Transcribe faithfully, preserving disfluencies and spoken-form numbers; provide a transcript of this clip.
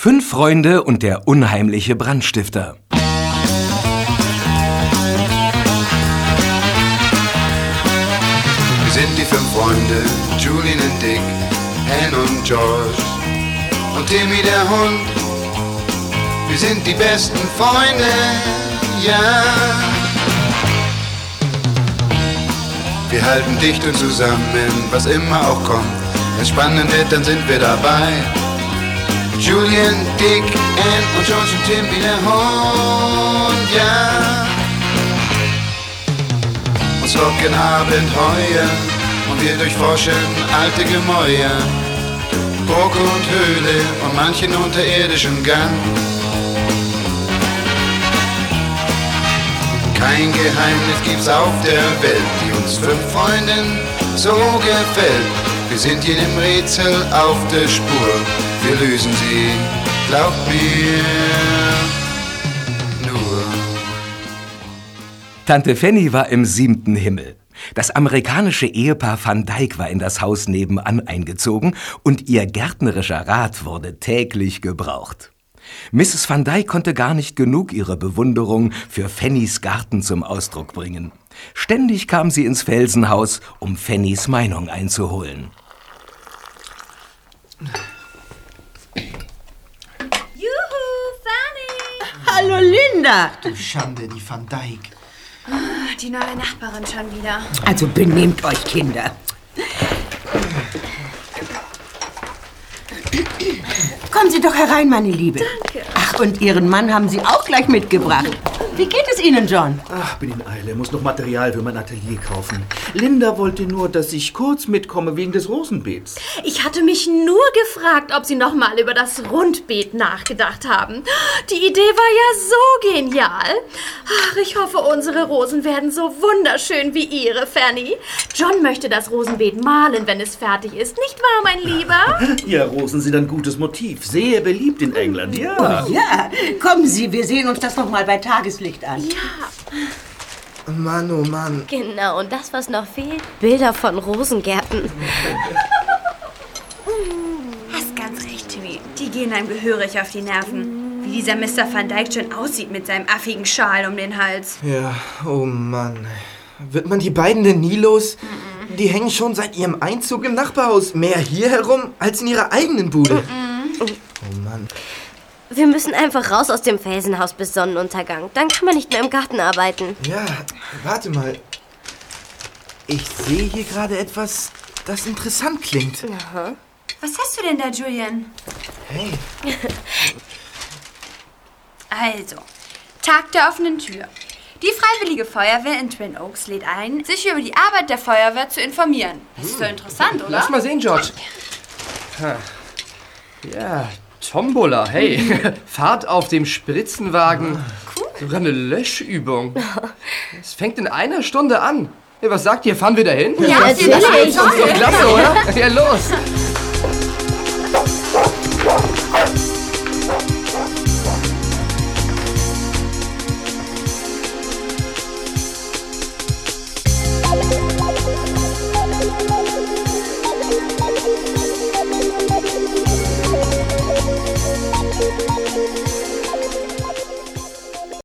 Fünf Freunde und der unheimliche Brandstifter. Wir sind die fünf Freunde, Julian und Dick, Anne und George und Timmy der Hund. Wir sind die besten Freunde, ja. Wir halten dicht und zusammen, was immer auch kommt. Wenn's spannend wird, dann sind wir dabei. Julian, Dick, Anne und George und Timmy der Hund, ja. Uns locken Abenteuer und wir durchforschen alte Gemäuer, Burg und Höhle und manchen unterirdischen Gang. Kein Geheimnis gibt's auf der Welt, die uns fünf Freunden so gefällt. Wir sind jedem Rätsel auf der Spur, wir lösen sie, glaubt mir, nur. Tante Fanny war im siebten Himmel. Das amerikanische Ehepaar Van Dyck war in das Haus nebenan eingezogen und ihr gärtnerischer Rat wurde täglich gebraucht. Misses Van Dyck konnte gar nicht genug ihrer Bewunderung für Fannys Garten zum Ausdruck bringen. Ständig kam sie ins Felsenhaus, um Fannys Meinung einzuholen. Juhu, Fanny! Hallo, Linda! Du Schande, die Van Dyck. Die neue Nachbarin schon wieder. Also benehmt euch, Kinder. Kommen Sie doch herein, meine Liebe. Danke. Ach, und Ihren Mann haben Sie auch gleich mitgebracht. Wie geht es Ihnen, John? Ach, bin in Eile, muss noch Material für mein Atelier kaufen. Linda wollte nur, dass ich kurz mitkomme wegen des Rosenbeets. Ich hatte mich nur gefragt, ob Sie noch mal über das Rundbeet nachgedacht haben. Die Idee war ja so genial. Ach, ich hoffe, unsere Rosen werden so wunderschön wie Ihre, Fanny. John möchte das Rosenbeet malen, wenn es fertig ist. Nicht wahr, mein Lieber? Ja, Rosen sind ein gutes Motiv. Sehr beliebt in England, ja. Oh, ja, kommen Sie, wir sehen uns das noch mal bei Tageslicht an. Ja. Mann, oh Mann. Genau, und das, was noch fehlt, Bilder von Rosengärten. Hast ganz recht, Timmy. Die gehen einem gehörig auf die Nerven. Wie dieser Mister Van Dyck schon aussieht mit seinem affigen Schal um den Hals. Ja, oh Mann. Wird man die beiden denn nie los? Mm-mm. Die hängen schon seit ihrem Einzug im Nachbarhaus mehr hier herum als in ihrer eigenen Bude. Mm-mm. Oh Mann. Wir müssen einfach raus aus dem Felsenhaus bis Sonnenuntergang. Dann kann man nicht mehr im Garten arbeiten. Ja, warte mal. Ich sehe hier gerade etwas, das interessant klingt. Aha. Was hast du denn da, Julian? Hey. Also, Tag der offenen Tür. Die Freiwillige Feuerwehr in Twin Oaks lädt ein, sich über die Arbeit der Feuerwehr zu informieren. Das ist so interessant, oder? Lass mal sehen, George. Ha. Ja, Tombola, hey. Fahrt auf dem Spritzenwagen. Cool. Sogar eine Löschübung. Es fängt in einer Stunde an. Ja, was sagt ihr? Fahren wir dahin? Ja, natürlich. Das ist doch klasse, oder? Ja, los. Thank you.